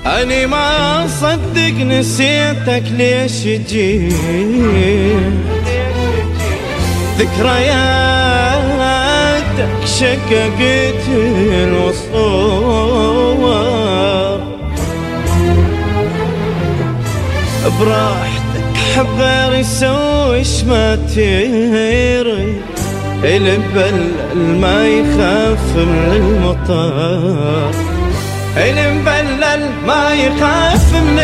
أني ما أصدق نسيتك ليش جيت ذكرياتك شققت الوصول براحتك حب غيري سويش ما تيري المبلل ما يخاف من المطر المبلل ما يخاف من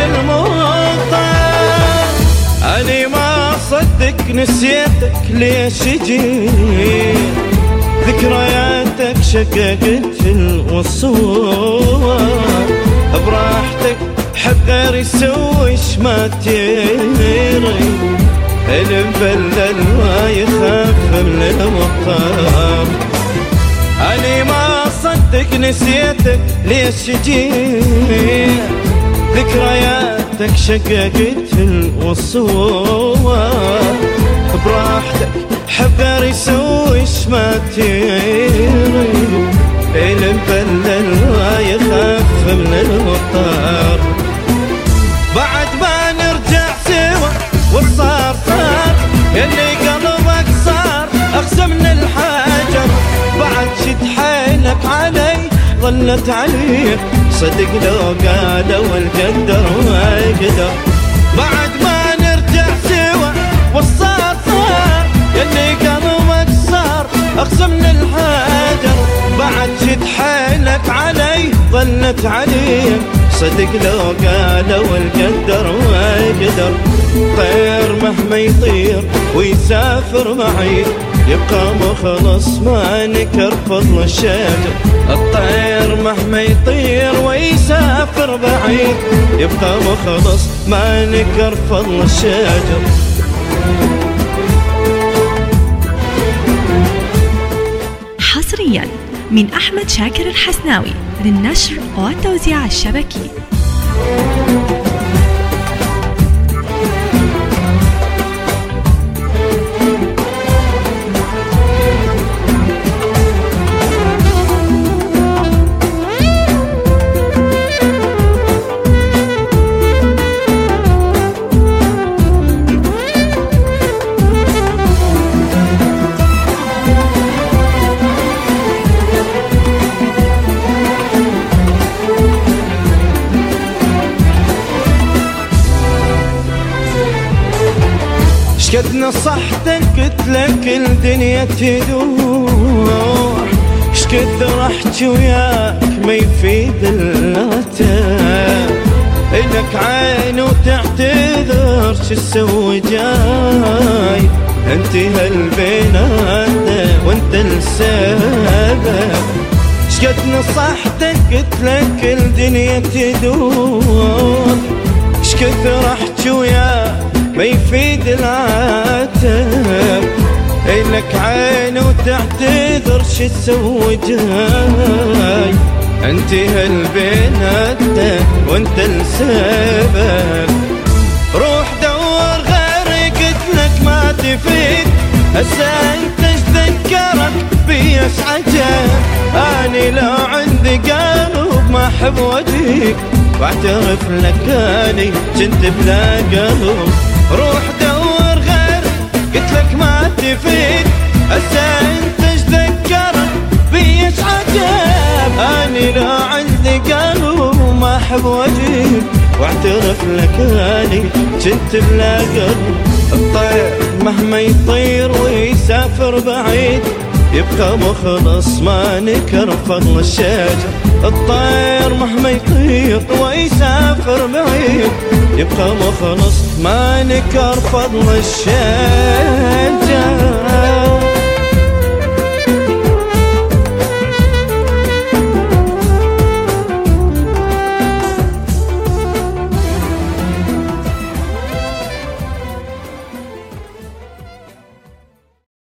المطر أني ما أصدق نسيتك ليش جيت ذكرياتك شققت الوصول براحتك حب غيري سويش ما تيري المبلل ما يخاف من المطر أني ما أصدق نسيتك ليش جيت ذكرياتك شققت الوصول براحتك حب غيري سويش ما تيري المبلل ما يخاف من المطر بعد ما نرجع سوا والصار صار يلي قلبك صار أقسى من الحجر بعد شد حيلك علي ظلت عليك صدق لو قالوا القدر ما يقدر بعد ما نرجع سوا والصار صار يلي قلبك صار أقسى من الحجر بعد شد حيلك علي ظلت عليك صدق لو قالوا القدر ما يقدر طير مهما يطير ويسافر بعيد يبقى مخلص ما نكر فضل الشجر الطير مهما يطير ويسافر بعيد يبقى مخلص ما نكر فضل الشجر حصريا من أحمد شاكر الحسناوي للنشر والتوزيع الشبكي. قد نصحتك قلت لك الدنيا تدور شكثر احكي وياك ما يفيد الغتاب إلك عين وتعتذر شو تسوي جاي انت هالبينات وانت السبب شقد نصحتك قلت لك الدنيا تدور شكثر احكي وياك ما يفيد العتاب إلك عين وتعتذر شو تسوي جاي انت هالبينات وانت السبب روح دور غيري قلت لك ما تفيد هسه انت اتذكرك بيش عجب اني لو عندي قلب ما احب وجهك واعترف لك اني كنت بلا قلب روح دور غير قلت لك ما تفيد هسه انت اتذكرك بيش عجب اني لو عندي قلب ما احب وجهك واعترف لك اني كنت بلا قلب الطير مهما يطير ويسافر بعيد يبقى مخلص ما نكر فضل الشجر الطير مهما يطير ويسافر بعيد يبقى مخلص ما نكر فضل الشجر